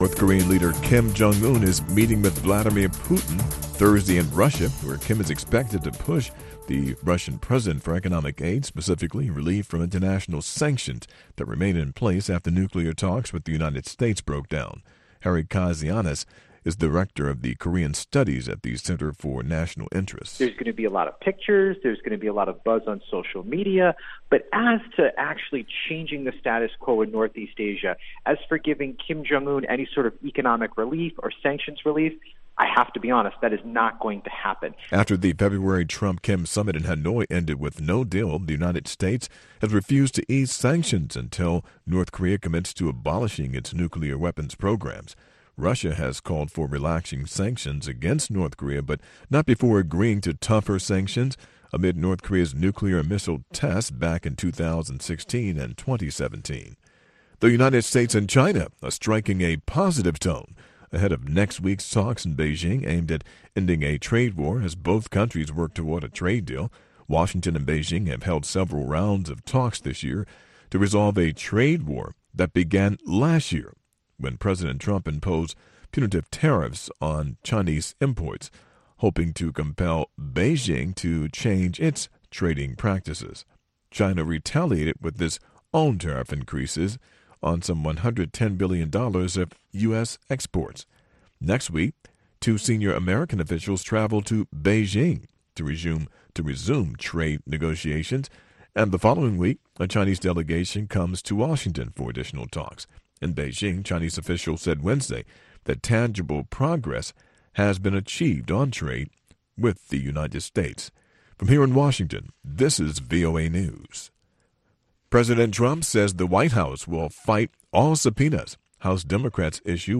North Korean leader Kim Jong-un is meeting with Vladimir Putin Thursday in Russia, where Kim is expected to push the Russian president for economic aid, specifically relief from international sanctions that remain in place after nuclear talks with the United States broke down. Harry Kazianis is director of the Korean Studies at the Center for National Interests. There's going to be a lot of pictures, there's going to be a lot of buzz on social media, but as to actually changing the status quo in Northeast Asia, as for giving Kim Jong-un any sort of economic relief or sanctions relief, I have to be honest, that is not going to happen. After the February Trump-Kim summit in Hanoi ended with no deal, the United States has refused to ease sanctions until North Korea commits to abolishing its nuclear weapons programs. Russia has called for relaxing sanctions against North Korea, but not before agreeing to tougher sanctions amid North Korea's nuclear missile tests back in 2016 and 2017. The United States and China are striking a positive tone ahead of next week's talks in Beijing aimed at ending a trade war as both countries work toward a trade deal. Washington and Beijing have held several rounds of talks this year to resolve a trade war that began last year when President Trump imposed punitive tariffs on Chinese imports, hoping to compel Beijing to change its trading practices. China retaliated with its own tariff increases on some $110 billion of U.S. exports. Next week, two senior American officials travel to Beijing to resume trade negotiations, and the following week, a Chinese delegation comes to Washington for additional talks. In Beijing, Chinese officials said Wednesday that tangible progress has been achieved on trade with the United States. From here in Washington, this is VOA News. President Trump says the White House will fight all subpoenas House Democrats issue